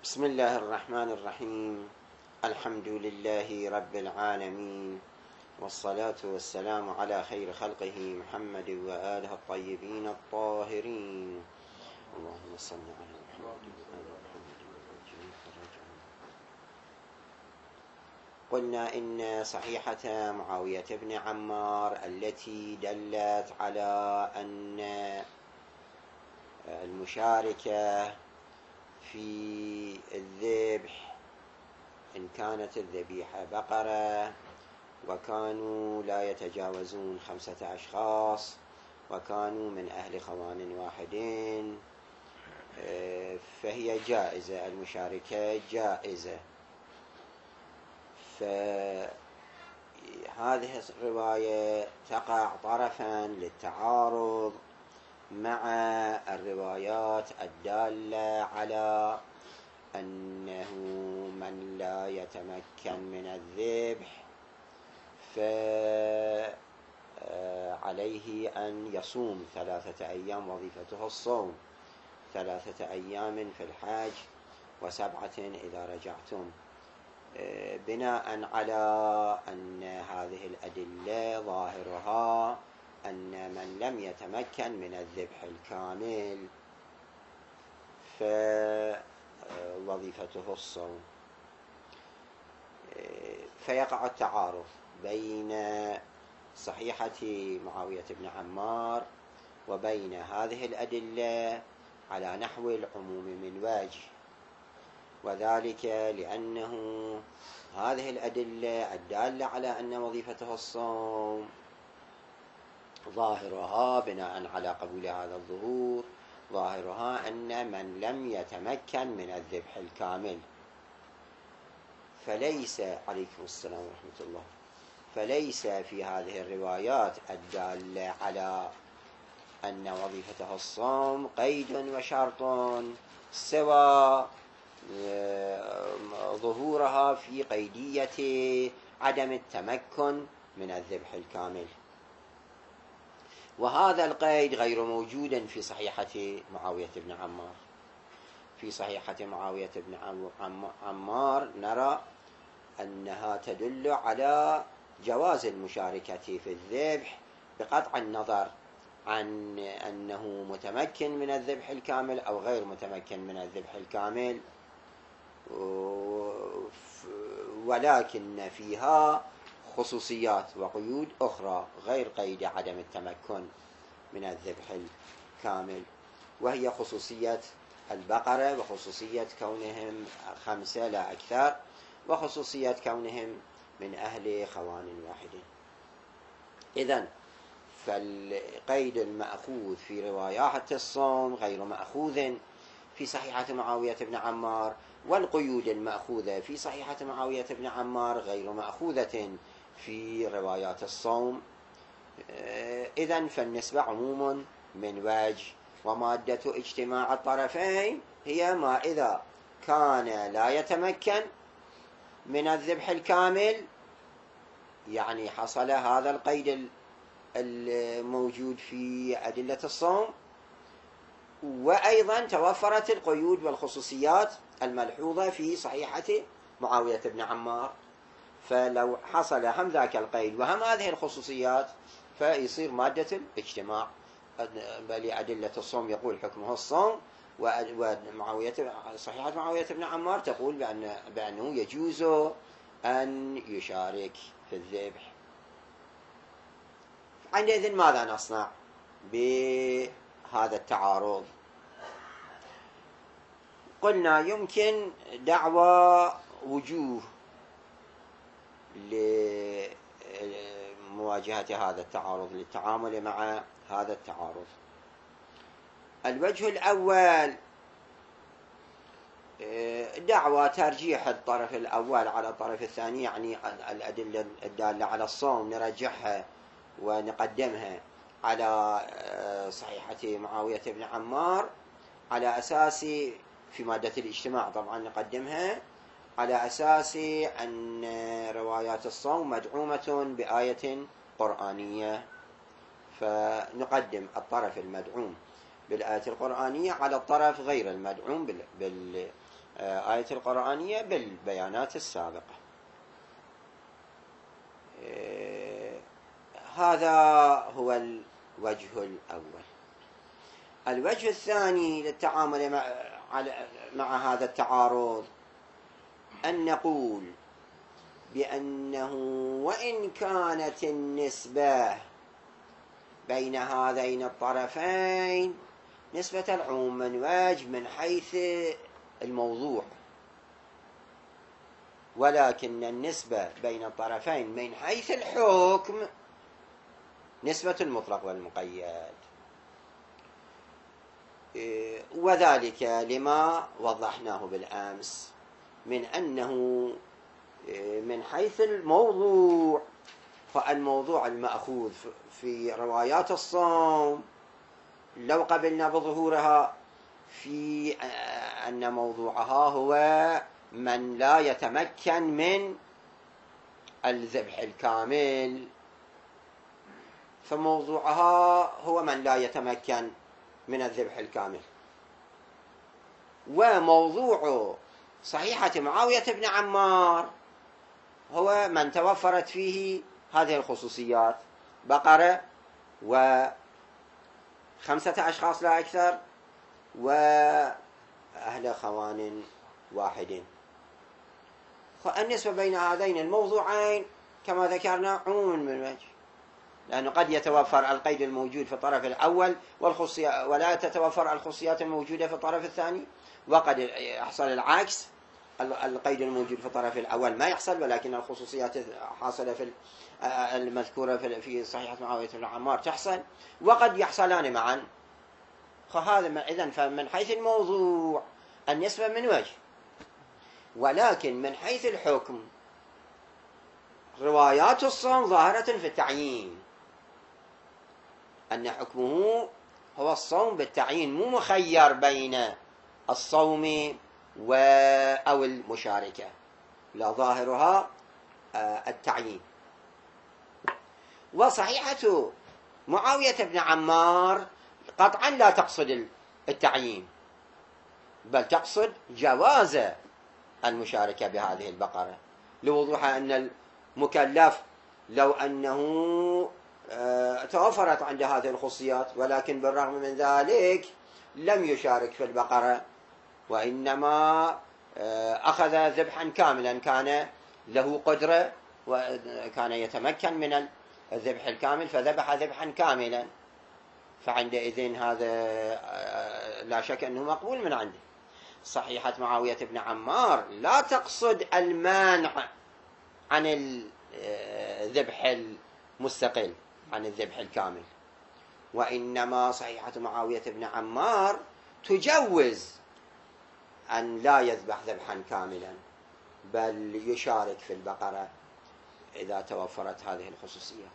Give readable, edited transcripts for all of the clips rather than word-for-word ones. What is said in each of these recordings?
بسم الله الرحمن الرحيم. الحمد لله رب العالمين، والصلاة والسلام على خير خلقه محمد وآله الطيبين الطاهرين. اللهم صل على محمد وآل محمد. قلنا إن صحيحة معاوية بن عمار التي دلت على أن المشاركة في الذبح، إن كانت الذبيحة بقرة وكانوا لا يتجاوزون 5 أشخاص وكانوا من أهل خوان واحدين، فهي جائزة، المشاركة جائزة. فهذه الرواية تقع طرفا للتعارض مع الروايات الدالة على أنه من لا يتمكن من الذبح فعليه أن يصوم 3 أيام، وظيفته الصوم 3 أيام في الحج و7 إذا رجعتم، بناء على أن هذه الأدلة ظاهرها أن من لم يتمكن من الذبح الكامل فوظيفته الصوم. فيقع التعارض بين صحيحة معاوية بن عمار وبين هذه الأدلة على نحو العموم من وجه، وذلك لأنه هذه الأدلة الدالة على أن وظيفته الصوم ظاهرها بناء على قبول هذا الظهور، ظاهرها أن من لم يتمكن من الذبح الكامل فليس، عليكم السلام ورحمة الله، فليس في هذه الروايات الدالة على أن وظيفته الصوم قيد وشرط سوى ظهورها في قيدية عدم التمكن من الذبح الكامل، وهذا القيد غير موجود في صحيحة معاوية بن عمار. في صحيحة معاوية بن عمار نرى أنها تدل على جواز المشاركة في الذبح بقطع النظر عن أنه متمكن من الذبح الكامل أو غير متمكن من الذبح الكامل، ولكن فيها خصوصيات وقيود أخرى غير قيد عدم التمكن من الذبح الكامل، وهي خصوصية البقرة، وخصوصية كونهم 5 لا أكثر، وخصوصية كونهم من أهل خوان واحدين. إذن فالقيد المأخوذ في روايات الصوم غير مأخوذ في صحيحة معاوية بن عمار، والقيود المأخوذة في صحيحة معاوية بن عمار غير مأخوذة في روايات الصوم. إذن فالنسبة عموم من وجه، ومادة اجتماع الطرفين هي ما إذا كان لا يتمكن من الذبح الكامل، يعني حصل هذا القيد الموجود في أدلة الصوم، وأيضا توفرت القيود والخصوصيات الملحوظة في صحيحة معاوية بن عمار. فلو حصل هم ذاك القيد وهم هذه الخصوصيات فيصير مادة الاجتماع، بل أدلة الصوم يقول حكمه الصوم، صحيحة معاوية بن عمار تقول بأنه يجوز أن يشارك في الذبح. عندئذ ماذا نصنع بهذا التعارض؟ قلنا يمكن دعوى وجوه لمواجهة هذا التعارض، للتعامل مع هذا التعارض. الوجه الأول دعوى ترجيح الطرف الأول على الطرف الثاني، يعني الأدلة الدالة على الصوم نرجحها ونقدمها على صحيحة معاوية بن عمار على أساس، في مادة الاجتماع طبعا نقدمها على أساس أن روايات الصوم مدعومة بآية قرآنية، فنقدم الطرف المدعوم بالآية القرآنية على الطرف غير المدعوم آية القرآنية بالبيانات السابقة. هذا هو الوجه الأول. الوجه الثاني للتعامل مع هذا التعارض أن نقول بأنه وإن كانت النسبة بين هذين الطرفين نسبة العموم من وجه من حيث الموضوع، ولكن النسبة بين الطرفين من حيث الحكم نسبة المطلق والمقيد، وذلك لما وضحناه بالأمس من أنه من حيث الموضوع فالموضوع المأخوذ في روايات الصوم لو قبلنا بظهورها في أن موضوعها هو من لا يتمكن من الذبح الكامل، فموضوعها هو من لا يتمكن من الذبح الكامل. وموضوع صحيحة معاوية بن عمار هو من توفرت فيه هذه الخصوصيات: بقرة و5 أشخاص لا أكثر وأهل خوان واحد. فالنسبة بين هذين الموضوعين كما ذكرنا عموم من وجه، لأنه قد يتوفر القيد الموجود في الطرف الأول ولا تتوفر الخصوصيات الموجودة في الطرف الثاني، وقد يحصل العكس، القيد الموجود في الطرف الأول ما يحصل ولكن الخصوصيات حاصلة في المذكورة في صحيحة معاوية بن عمار تحصل، وقد يحصلان معا. فهذا إذن فمن حيث الموضوع النسبة من وجه، ولكن من حيث الحكم روايات الصوم ظاهرة في التعيين، أن حكمه هو الصوم بالتعيين، مو مخير بين الصوم أو المشاركة، لا، ظاهرها التعيين. وصحيحة معاوية بن عمار قطعا لا تقصد التعيين، بل تقصد جواز المشاركة بهذه البقرة، لوضوح أن المكلف لو أنه توفرت عنده هذه الخصوصيات ولكن بالرغم من ذلك لم يشارك في البقرة، وإنما أخذ ذبحا كاملا، كان له قدرة وكان يتمكن من الذبح الكامل فذبح ذبحا كاملا، فعندئذ هذا لا شك أنه مقبول من عنده. صحيحة معاوية بن عمار لا تقصد المانع عن الذبح المستقل، عن الذبح الكامل، وإنما صحيحة معاوية بن عمار تجوز أن لا يذبح ذبحا كاملا بل يشارك في البقرة إذا توفرت هذه الخصوصيات.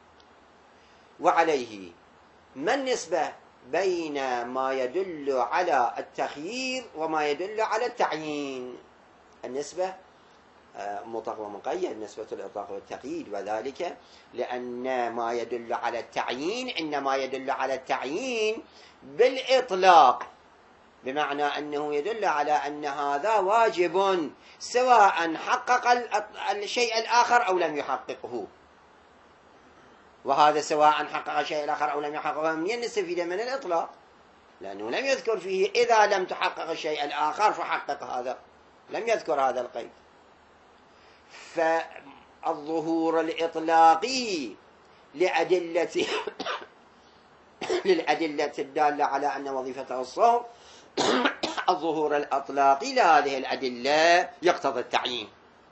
وعليه ما النسبة بين ما يدل على التخيير وما يدل على التعيين؟ النسبة مطلق ومقيد، نسبة الإطلاق والتقييد، وذلك لأن ما يدل على التعيين إنما يدل على التعيين بالإطلاق، بمعنى أنه يدل على أن هذا واجب سواء حقق الشيء الآخر أو لم يحققه، وهذا سواء حقق الشيء الآخر أو لم يحققه من نستفيد من الإطلاق، لأنه لم يذكر فيه إذا لم تحقق الشيء الآخر فحقق هذا، لم يذكر هذا القيد. فالظهور الإطلاقي للأدلة الدالة على أن وظيفته الصوم الظهور الإطلاقي لهذه الأدلة يقتضي التعيين،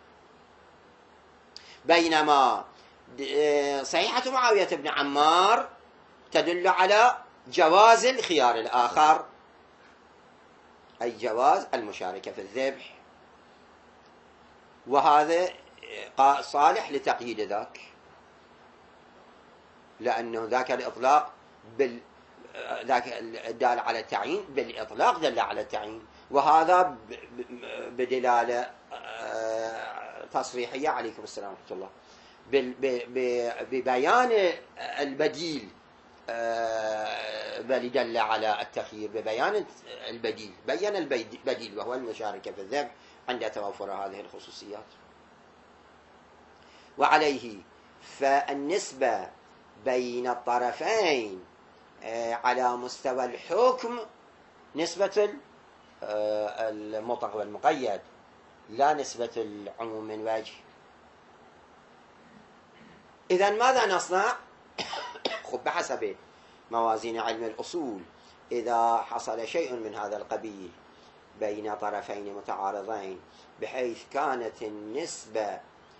بينما صحيحة معاوية بن عمار تدل على جواز الخيار الآخر، أي جواز المشاركة في الذبح، وهذا صالح لتقييد ذاك، لأنه ذاك الإطلاق ذاك الدال على التعيين بالإطلاق دل على التعيين، وهذا بدلالة تصريحية عليكم السلام ورحمة الله ببيان البديل بل دل على التخيير ببيان البديل، بين البديل وهو المشاركة في الذبح عند توفر هذه الخصوصيات. وعليه فالنسبة بين الطرفين على مستوى الحكم نسبة المطلق والمقيد، لا نسبة العموم من وجه. إذن ماذا نصنع؟ خب بحسب موازين علم الأصول، إذا حصل شيء من هذا القبيل بين طرفين متعارضين بحيث كانت النسبة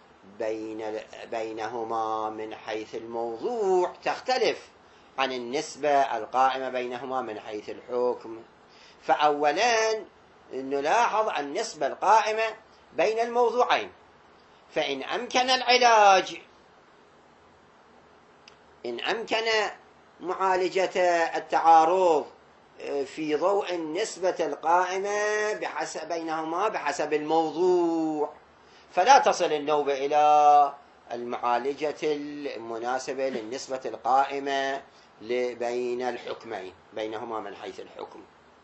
بينهما من حيث الموضوع تختلف عن النسبة القائمة بينهما من حيث الحكم، فأولا نلاحظ النسبة القائمة بين الموضوعين، فإن أمكن العلاج، إن أمكن معالجة التعارض في ضوء النسبة القائمة بينهما بحسب الموضوع، فلا تصل النوبة إلى المعالجة المناسبة للنسبة القائمة بين الحكمين بينهما من حيث الحكم.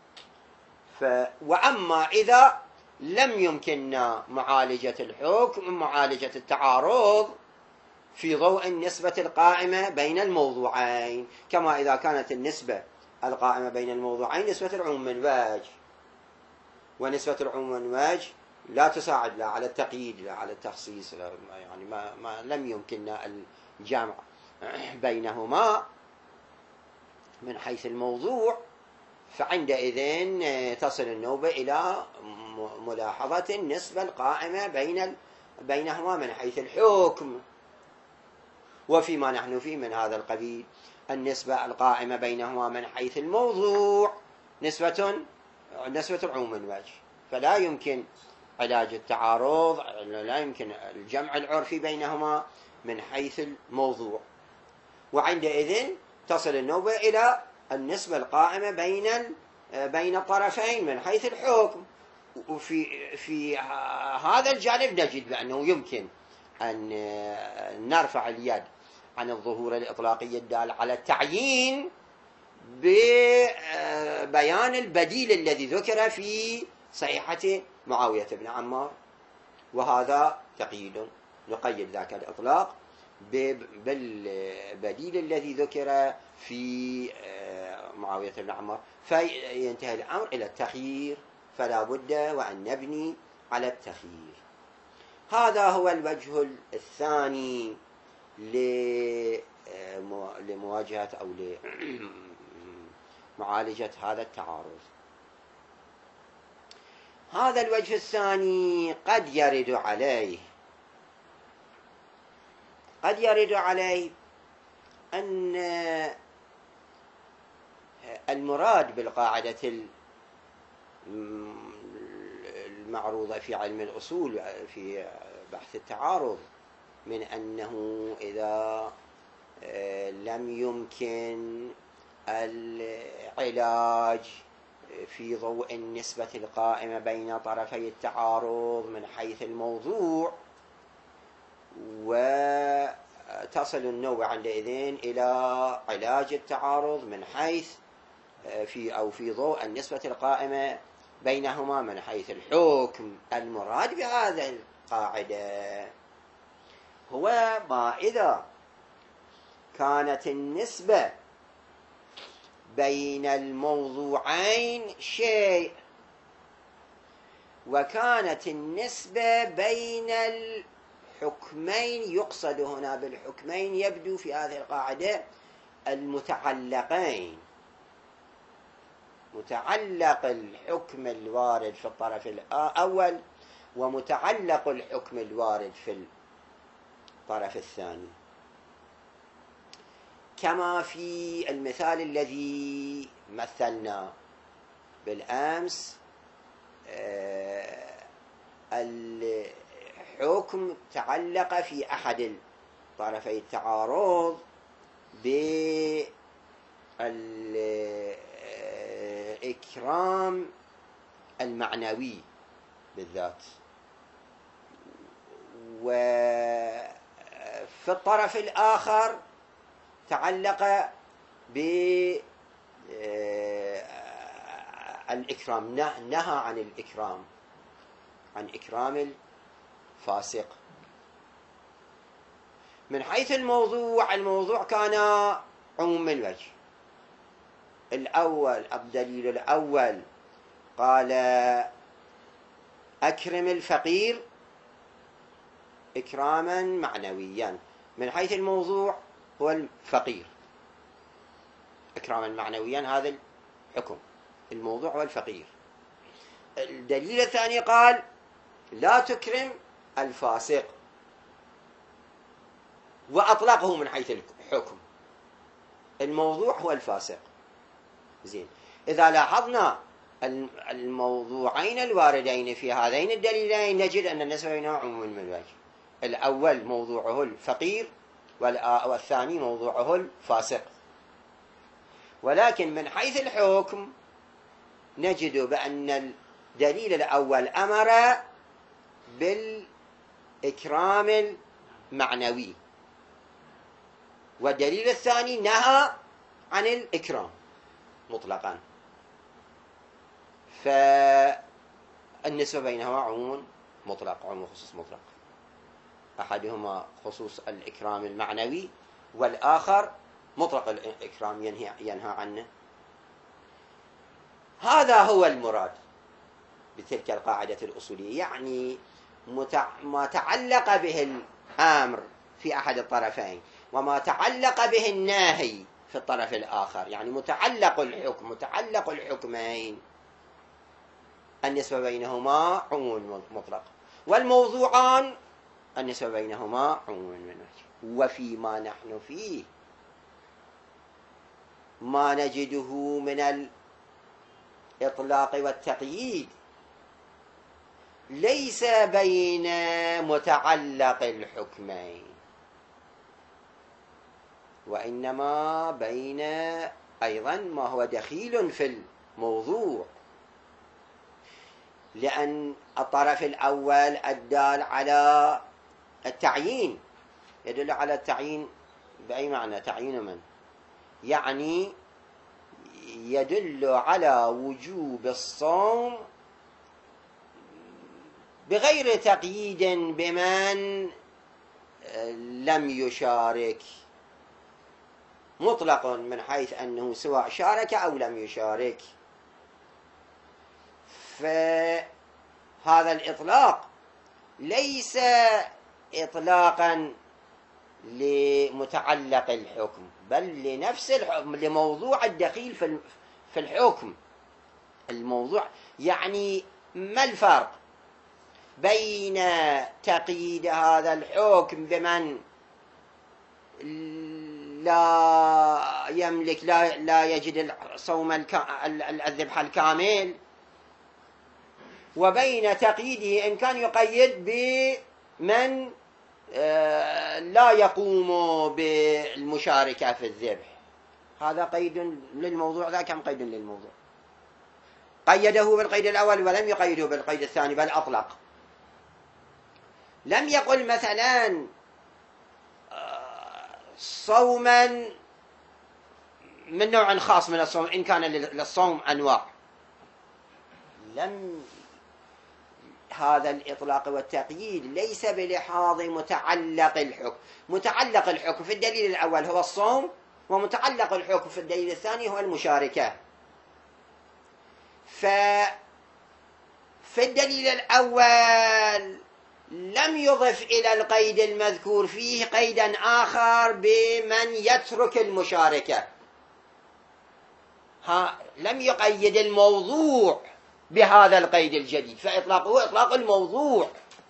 وأما إذا لم يمكننا معالجة الحكم، معالجة التعارض في ضوء النسبة القائمة بين الموضوعين، كما إذا كانت النسبة القائمة بين الموضوعين نسبة العموم من وجه، ونسبة العموم من وجه لا تساعد لا على التقييد لا على التخصيص، يعني ما لم يمكننا الجمع بينهما من حيث الموضوع، فعندئذ تصل النوبة إلى ملاحظة النسبة القائمة بينهما من حيث الحكم. وفيما نحن فيه من هذا القبيل النسبة القائمة بينهما من حيث الموضوع نسبة العموم من وجه، فلا يمكن علاج التعارض، لا يمكن الجمع العرفي بينهما من حيث الموضوع، وعندئذ تصل النوبة إلى النسبة القائمة بين الطرفين من حيث الحكم. وفي هذا الجانب نجد بأنه يمكن أن نرفع اليد عن الظهور الإطلاقي الدال على التعيين ببيان البديل الذي ذكر في صحيحة معاوية بن عمار، وهذا تقييد، نقيد ذاك الإطلاق بالبديل الذي ذكر في معاوية بن عمار، فينتهي الأمر إلى التخيير، فلا بد وأن نبني على التخيير. هذا هو الوجه الثاني لمواجهة أو لمعالجة هذا التعارض. هذا الوجه الثاني قد يرد عليه أن المراد بالقاعدة المعروضة في علم الأصول في بحث التعارض من أنه إذا لم يمكن العلاج في ضوء النسبة القائمة بين طرفي التعارض من حيث الموضوع، وتصل النوبة عندئذ إلى علاج التعارض من حيث في ضوء النسبة القائمة بينهما من حيث الحكم. المراد بهذه القاعدة هو ما إذا كانت النسبة بين الموضوعين شيء، وكانت النسبة بين الحكمين، يقصد هنا بالحكمين يبدو في هذه القاعدة المتعلقين، متعلق الحكم الوارد في الطرف الأول ومتعلق الحكم الوارد في الطرف الثاني، كما في المثال الذي مثلنا بالأمس. الحكم تعلق في أحد طرفي التعارض بالإكرام المعنوي بالذات، وفي الطرف الآخر تعلق بالإكرام، نهى عن الإكرام، عن إكرام الفاسق. من حيث الموضوع كان عموم الوجه. الأول، الدليل الأول قال أكرم الفقير إكراما معنويا، من حيث الموضوع هو الفقير، إكراما معنويا هذا الحكم، الموضوع هو الفقير. الدليل الثاني قال لا تكرم الفاسق، وأطلقه من حيث الحكم، الموضوع هو الفاسق. زين، إذا لاحظنا الموضوعين الواردين في هذين الدليلين نجد أن النسبة بينهما عموم من الوجه. الأول موضوعه الفقير، والثاني موضوعه الفاسق. ولكن من حيث الحكم نجد بأن الدليل الأول أمر بالإكرام المعنوي، والدليل الثاني نهى عن الإكرام مطلقا، فالنسبة بينهما عموم مطلق، عموم خصوص مطلق، أحدهما خصوص الإكرام المعنوي والآخر مطلق الإكرام ينهى عنه. هذا هو المراد بتلك القاعدة الأصولية، يعني ما تعلق به الأمر في أحد الطرفين وما تعلق به الناهي في الطرف الآخر، يعني متعلق الحكمين النسبة بينهما عموم مطلق، والموضوعان النسبة بينهما عموم من وجه. وفيما نحن فيه ما نجده من الإطلاق والتقييد ليس بين متعلق الحكمين، وإنما بين أيضا ما هو دخيل في الموضوع، لأن الطرف الأول الدال على التعيين يدل على التعيين بأي معنى؟ تعيين من؟ يعني يدل على وجوب الصوم بغير تقييد بمن لم يشارك، مطلق من حيث أنه سواء شارك أو لم يشارك. فهذا الإطلاق ليس إطلاقا لمتعلق الحكم، بل لنفس الحكم، لموضوع الدخيل في الحكم. الموضوع يعني ما الفرق بين تقييد هذا الحكم بمن لا يملك لا يجد صوم الذبح الكامل، وبين تقييده إن كان يقيد بمن لا يقوم بالمشاركة في الذبح؟ هذا قيد للموضوع، ذاك كم قيد للموضوع. قيده بالقيد الأول ولم يقيده بالقيد الثاني، بل أطلق. لم يقل مثلا صوما من نوع خاص من الصوم إن كان للصوم أنواع، هذا الإطلاق والتقييد ليس بلحاظ متعلق الحكم. متعلق الحكم في الدليل الأول هو الصوم، ومتعلق الحكم في الدليل الثاني هو المشاركة. ففي الدليل الأول لم يضف إلى القيد المذكور فيه قيدا آخر بمن يترك المشاركة، لم يقيد الموضوع بهذا القيد الجديد، فإطلاقه إطلاق الموضوع،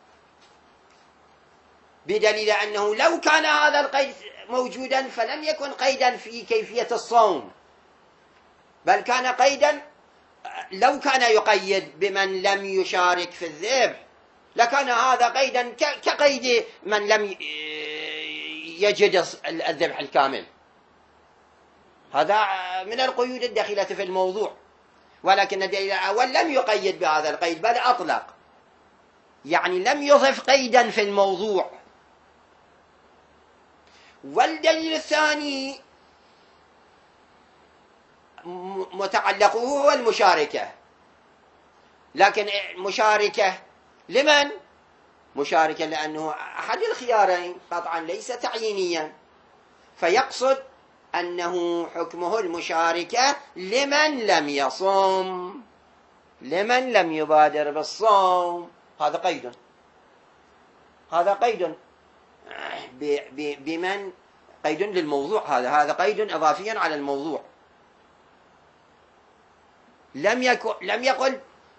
بدليل أنه لو كان هذا القيد موجودا فلم يكن قيدا في كيفية الصوم، بل كان قيدا لو كان يقيد بمن لم يشارك في الذبح لكان هذا قيدا كقيد من لم يجد الذبح الكامل. هذا من القيود الداخلة في الموضوع، ولكن الدليل الأول لم يقيد بهذا القيد بل أطلق، يعني لم يضف قيدا في الموضوع. والدليل الثاني متعلقه هو المشاركة، لكن مشاركة لمن؟ مشاركة لأنه أحد الخيارين قطعا ليس تعيينيا، فيقصد أنه حكمه المشاركة لمن لم يصم، لمن لم يبادر بالصوم. هذا قيد، هذا قيد بمن، قيد للموضوع، هذا قيد إضافيا على الموضوع. لم يقل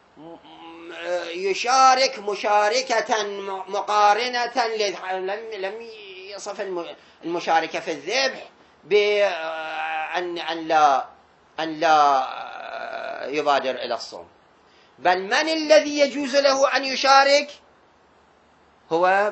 يشارك مشاركة مقارنة، لم يصف المشاركة في الذبح بأن أن لا يبادر إلى الصوم، بل من الذي يجوز له أن يشارك؟ هو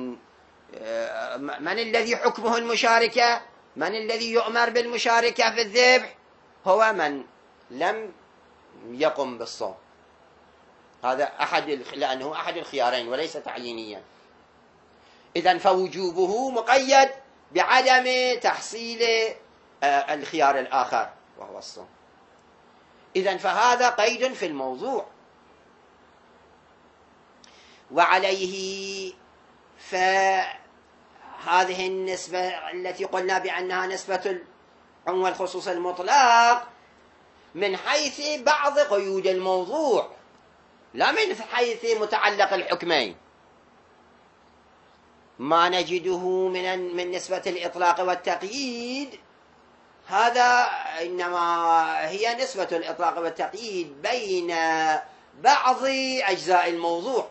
من الذي حكمه المشاركة، من الذي يؤمر بالمشاركة في الذبح؟ هو من لم يقم بالصوم. هذا لأنه أحد الخيارين وليس تعيينيا. إذن فوجوبه مقيد بعدم تحصيل الخيار الآخر وهو الصوم. إذن فهذا قيد في الموضوع. وعليه فهذه النسبة التي قلنا بأنها نسبة العموم والخصوص المطلق من حيث بعض قيود الموضوع، لا من حيث متعلق الحكمين. ما نجده من نسبة الإطلاق والتقييد، هذا إنما هي نسبة الإطلاق والتقييد بين بعض أجزاء الموضوع،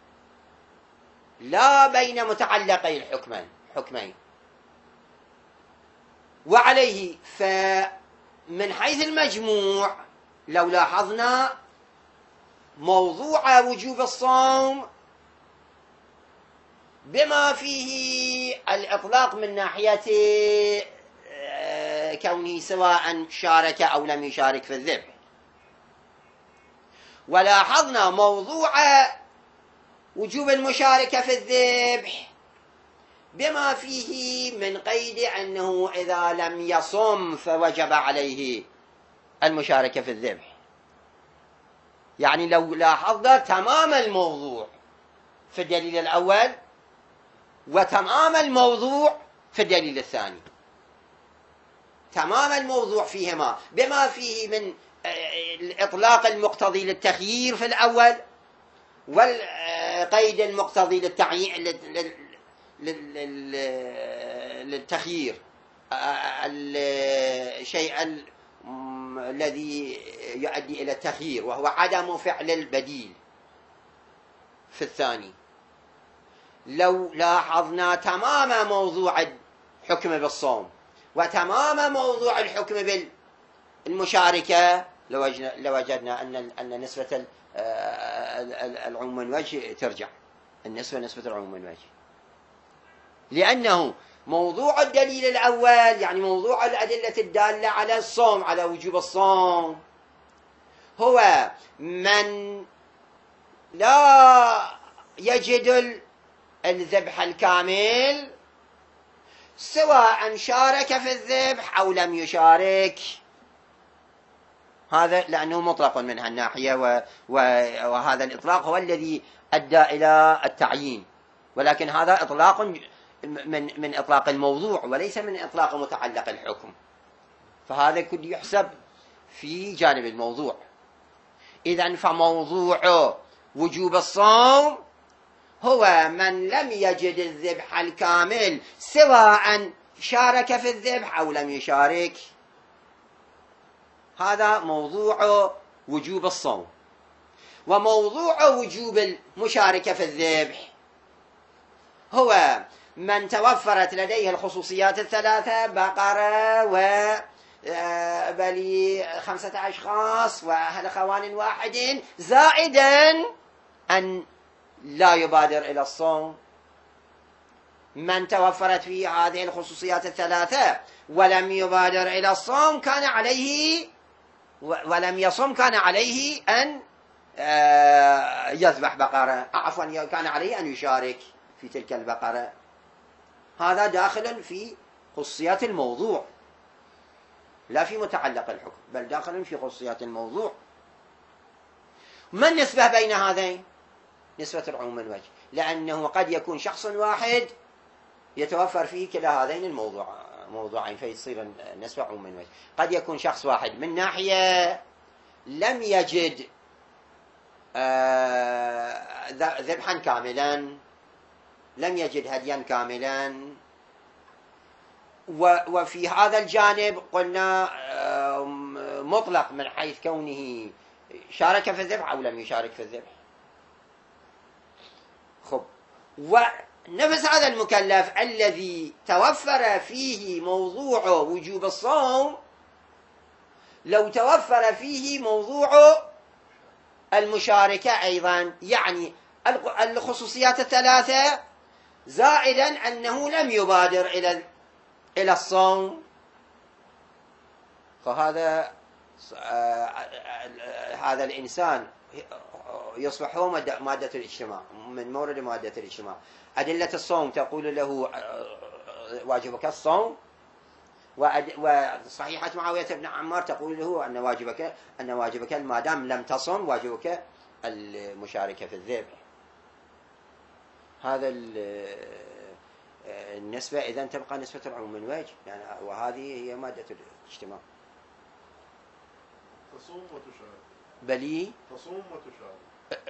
لا بين متعلقي الحكمين. وعليه فمن حيث المجموع لو لاحظنا موضوع وجوب الصوم بما فيه الإطلاق من ناحية كونه سواء شارك أو لم يشارك في الذبح، ولاحظنا موضوع وجوب المشاركة في الذبح بما فيه من قيد أنه إذا لم يصم فوجب عليه المشاركة في الذبح. يعني لو لاحظنا تمام الموضوع في الدليل الأول وتمام الموضوع في الدليل الثاني، تمام الموضوع فيهما بما فيه من الإطلاق المقتضي للتخيير في الأول، والقيد المقتضي للتعيين للتخيير، الشيء الذي يؤدي إلى التخيير وهو عدم فعل البديل في الثاني. لو لاحظنا تمام موضوع الحكم بالصوم وتمام موضوع الحكم بالمشاركة لوجدنا أن نسبة العموم من وجه ترجع، النسبة نسبة العموم من وجه، لأنه موضوع الدليل الأول يعني موضوع الأدلة الدالة على الصوم، على وجوب الصوم، هو من لا يجد الذبح الكامل سواء شارك في الذبح أو لم يشارك. هذا لأنه مطلق من هالناحية، وهذا الإطلاق هو الذي أدى إلى التعيين، ولكن هذا إطلاق من إطلاق الموضوع وليس من إطلاق متعلق الحكم، فهذا كل يحسب في جانب الموضوع. إذن فموضوع وجوب الصوم هو من لم يجد الذبح الكامل سواء شارك في الذبح أو لم يشارك، هذا موضوع وجوب الصوم. وموضوع وجوب المشاركة في الذبح هو من توفرت لديه الخصوصيات الثلاثة، بقرة وبلي 5 أشخاص وأهل خوان واحد، زائدا أن لا يبادر إلى الصوم. من توفرت فيه هذه الخصوصيات الثلاثة ولم يبادر إلى الصوم كان عليه ولم يصم كان عليه أن يذبح بقرة، عفوا كان عليه أن يشارك في تلك البقرة. هذا داخل في خصوصيات الموضوع. لا في متعلق الحكم، بل داخل في خصوصيات الموضوع. ما النسبة بين هذين؟ نسبة العموم الوجه، لأنه قد يكون شخص واحد يتوفر فيه كلا هذين الموضوعين فيصير النسبة عموم الوجه. قد يكون شخص واحد من ناحية لم يجد ذبحا كاملا، لم يجد هديا كاملا، وفي هذا الجانب قلنا مطلق من حيث كونه شارك في الذبح أو لم يشارك في الذبح. خب، ونفس هذا المكلف الذي توفر فيه موضوع وجوب الصوم، لو توفر فيه موضوع المشاركة أيضا، يعني الخصوصيات الثلاثة، زائدا أنه لم يبادر إلى الصوم، فهذا هذا الإنسان يصبح هو مادة الاجتماع، من مورد مادة الاجتماع. أدلة الصوم تقول له واجبك الصوم، وصحيحة معاوية بن عمار تقول له أن واجبك ما دام لم تصم واجبك المشاركة في الذبح. هذا النسبة إذن تبقى نسبة العموم من وجه، يعني وهذه هي مادة الاجتماع. تصوم وتشارك. بلي تصوم وتشارك.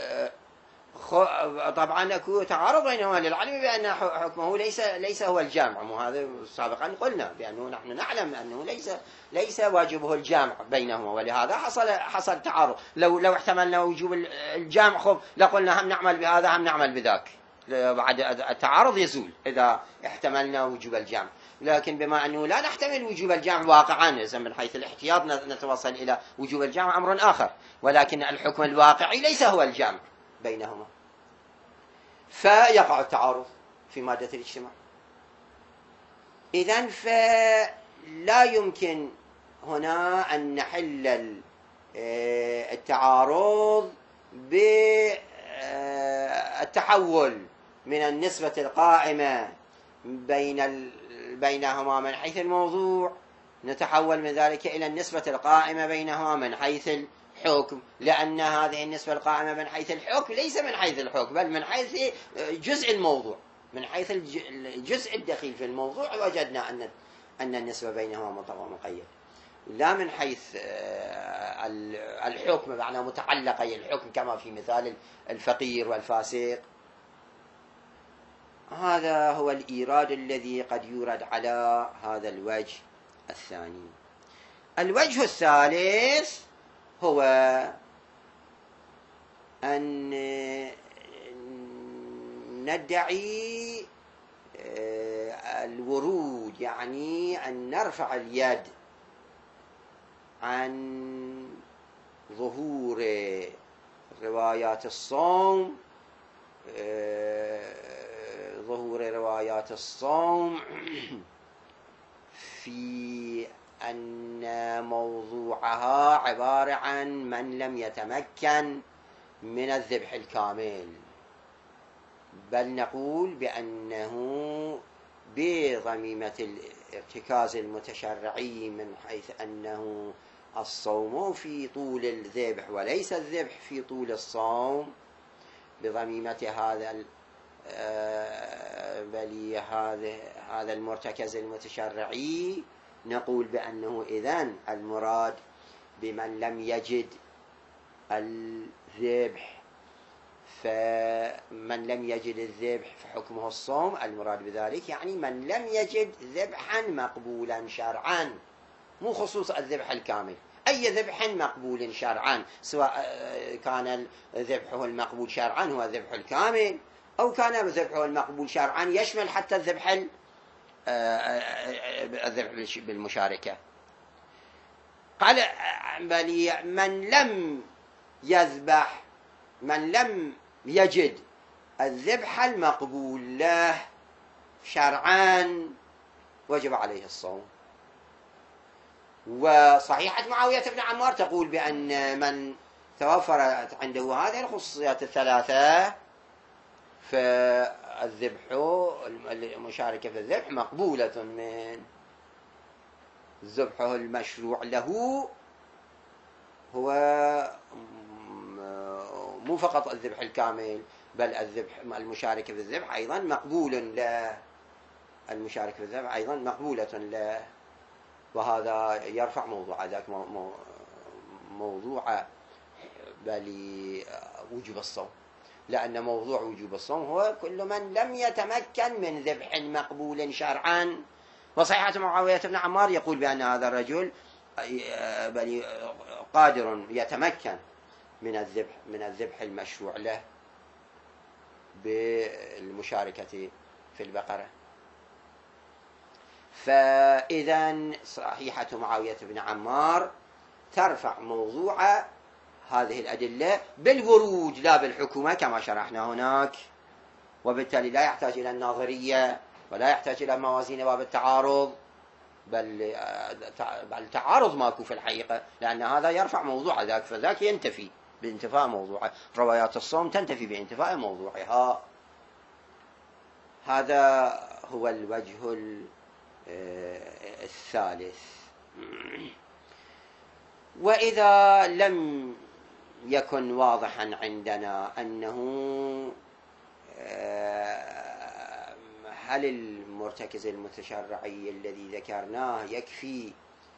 طبعا اكو تعارض بينهما للعلم بان حكمه ليس هو الجامع، وهذا سابقا قلنا بانه نحن نعلم انه ليس واجبه الجامع بينهما، ولهذا حصل تعارض. لو احتملنا وجوب الجامع خب لقلنا هم نعمل بهذا هم نعمل بذاك، بعد التعارض يزول اذا احتملنا وجوب الجامع. لكن بما انه لا نحتمل وجوب الجامع واقعا، من حيث الاحتياط نتوصل الى وجوب الجامع امر اخر، ولكن الحكم الواقعي ليس هو الجامع بينهما، فيقع التعارض في مادة الاجتماع. إذن فلا يمكن هنا أن نحل التعارض بالتحول من النسبة القائمة بينهما من حيث الموضوع، نتحول من ذلك إلى النسبة القائمة بينهما من حيث الحكم، لأن هذه النسبة القائمة من حيث الحكم ليس من حيث الحكم، بل من حيث جزء الموضوع، من حيث الجزء الدخيل في الموضوع وجدنا أن النسبة بينهما مطلق مقيد، لا من حيث الحكم معنى متعلقي الحكم كما في مثال الفقير والفاسق. هذا هو الإيراد الذي قد يورد على هذا الوجه الثاني. الوجه الثالث هو أن ندعي الورود، يعني أن نرفع اليد عن ظهور روايات الصوم، في أن موضوعها عبارة عن من لم يتمكن من الذبح الكامل، بل نقول بأنه بضميمة الارتكاز المتشرعي، من حيث أنه الصوم في طول الذبح وليس الذبح في طول الصوم، بضميمة هذا المرتكز المتشرعي، نقول بأنه إذن المراد بمن لم يجد الذبح، فمن لم يجد الذبح فحكمه الصوم، المراد بذلك يعني من لم يجد ذبحا مقبولا شرعا، مو خصوص الذبح الكامل، أي ذبح مقبول شرعا، سواء كان ذبحه المقبول شرعا هو الذبح الكامل، أو كان ذبحه المقبول شرعا يشمل حتى الذبح بالمشاركة. قال بل من لم يجد الذبح المقبول له شرعا وجب عليه الصوم. وصحيحة معاوية بن عمار تقول بأن من توفرت عنده هذه الخصوصيات الثلاثة فالذبح، المشاركة في الذبح مقبولة من. ذبحه المشروع له هو مو فقط الذبح الكامل، بل الذبح المشاركة في الذبح أيضا مقبول له، المشاركة في الذبح أيضا مقبولة له، وهذا يرفع موضوع ذاك موضوع بل وجوب الصوم، لأن موضوع وجوب الصوم هو كل من لم يتمكن من ذبح مقبول شرعا. وصحيحة معاوية بن عمار يقول بأن هذا الرجل بل قادر يتمكن من الذبح المشروع له بالمشاركة في البقرة. فإذا صحيحة معاوية بن عمار ترفع موضوع هذه الأدلة بالورود لا بالحكومة كما شرحنا هناك، وبالتالي لا يحتاج إلى الناظرية ولا يحتاج إلى موازين باب التعارض، بل التعارض ماكو في الحقيقة، لأن هذا يرفع موضوع ذاك، فذاك ينتفي بانتفاء موضوعه، روايات الصوم تنتفي بانتفاء موضوعها. هذا هو الوجه الثالث. وإذا لم يكن واضحا عندنا أنه هل المرتكز المتشرعي الذي ذكرناه يكفي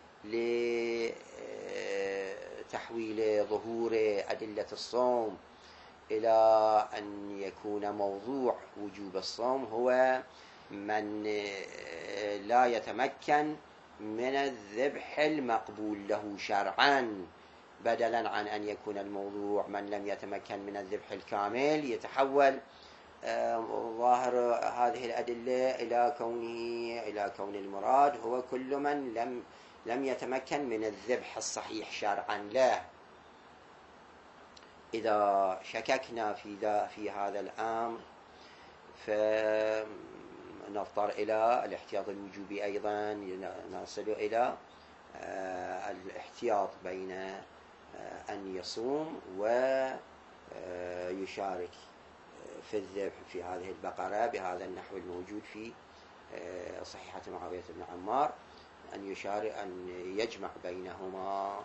لتحويل ظهور أدلة الصوم إلى أن يكون موضوع وجوب الصوم هو من لا يتمكن من الذبح المقبول له شرعا، بدلا عن أن يكون الموضوع من لم يتمكن من الذبح الكامل، يتحول ظاهر هذه الأدلة إلى كون المراد هو كل من لم يتمكن من الذبح الصحيح شرعا له. إذا شككنا في هذا الأمر فنضطر إلى الاحتياط الوجوبي أيضا، نصل إلى الاحتياط بين أن يصوم ويشارك في الذبح في هذه البقرة بهذا النحو الموجود في صحيحة معاوية بن عمار، أن يجمع بينهما،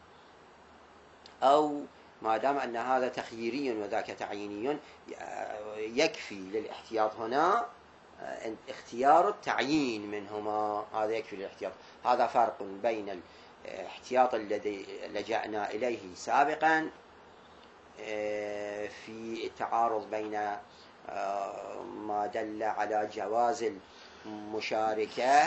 أو ما دام أن هذا تخييري وذاك تعييني يكفي للاحتياط هنا اختيار التعيين منهما، هذا يكفي للاحتياط. هذا فرق بين الاحتياط الذي لجأنا إليه سابقا في التعارض بين ما دل على جواز المشاركة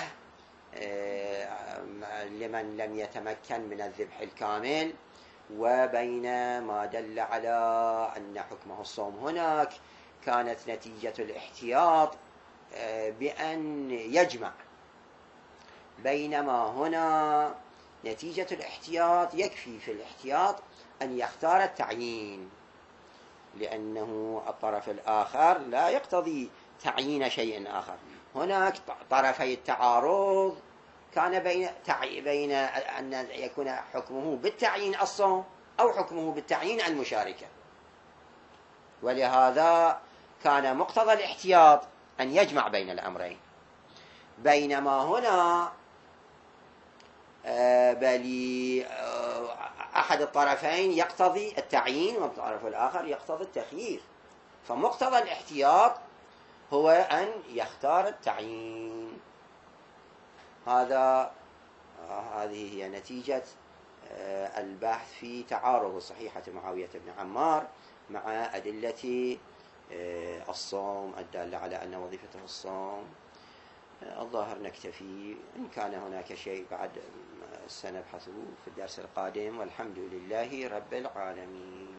لمن لم يتمكن من الذبح الكامل، وبين ما دل على أن حكمه الصوم. هناك كانت نتيجة الاحتياط بأن يجمع، بينما هنا نتيجة الاحتياط يكفي في الاحتياط أن يختار التعيين، لأنه الطرف الآخر لا يقتضي تعيين شيء آخر. هناك طرفي التعارض كان بين أن يكون حكمه بالتعيين الصوم أو حكمه بالتعيين المشاركة، ولهذا كان مقتضى الاحتياط أن يجمع بين الأمرين. بينما هنا بل أحد الطرفين يقتضي التعيين والطرف الآخر يقتضي التخيير، فمقتضى الاحتياط هو أن يختار التعيين. هذه هي نتيجة البحث في تعارض صحيحة معاوية بن عمار مع أدلة الصوم الدالة على أن وظيفته الصوم. الظاهر نكتفي، إن كان هناك شيء بعد سنبحثه في الدرس القادم، والحمد لله رب العالمين.